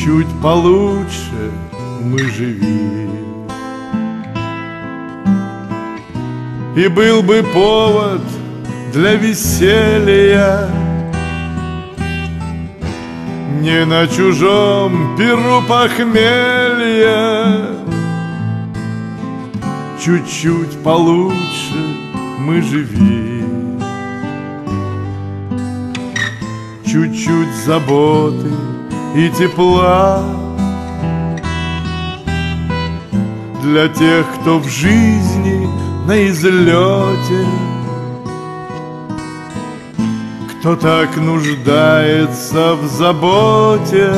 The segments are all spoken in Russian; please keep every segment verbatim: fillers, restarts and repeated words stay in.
чуть получше мы живи. И был бы повод для веселья не на чужом перу похмелья. Чуть-чуть получше мы живи. Чуть-чуть заботы и тепла для тех, кто в жизни на излете, кто так нуждается в заботе.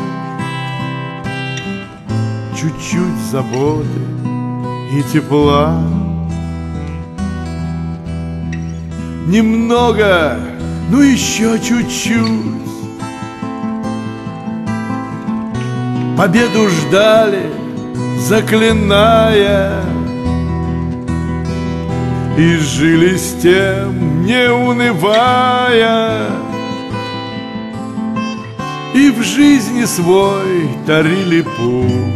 Чуть-чуть заботы и тепла. Немного, ну еще чуть-чуть. Победу ждали, заклиная, и жили с тем, не унывая, и в жизни свой тарили путь.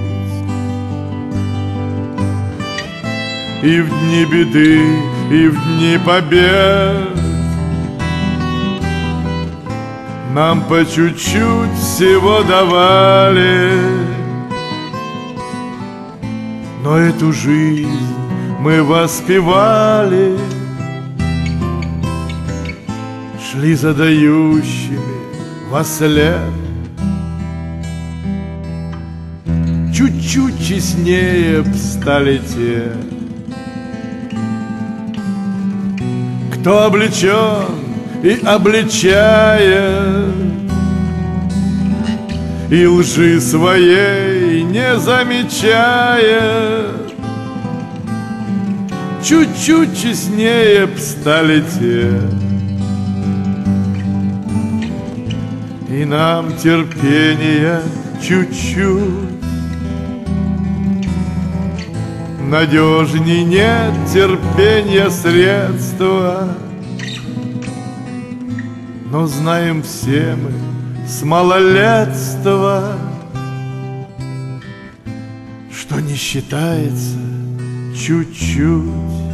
И в дни беды, и в дни побед нам по чуть-чуть всего давали. Но эту жизнь мы воспевали, шли задающими вослед. Чуть-чуть честнее б стали те, кто облечен и обличает, и лжи своей не замечает. Чуть-чуть честнее б стали те, и нам терпения чуть-чуть. Надежней нет терпения средства, но знаем все мы с малолетства, что не считается чуть-чуть.